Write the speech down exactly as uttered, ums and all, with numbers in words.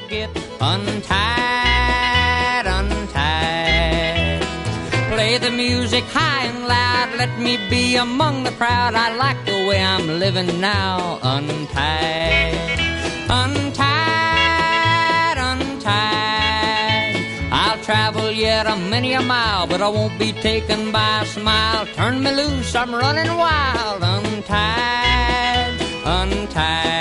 get untied, untied. Play the music high and loud, let me be among the crowd. I like the way I'm living now, untied, untied, untied. I'll travel yet a many a mile, but I won't be taken by a smile. Turn me loose, I'm running wild, untied, untied.